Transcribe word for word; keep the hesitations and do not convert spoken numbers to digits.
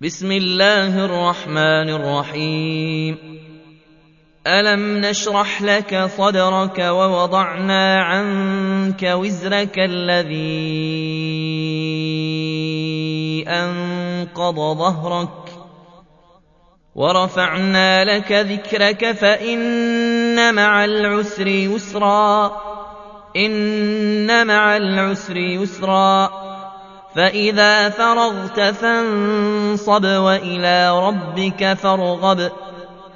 بسم الله الرحمن الرحيم ألم نشرح لك صدرك ووضعنا عنك وزرك الذي أنقض ظهرك ورفعنا لك ذكرك فإن مع العسر يسرا إن مع العسر يسرا فإذا فرغت فانصب وإلى ربك فارغب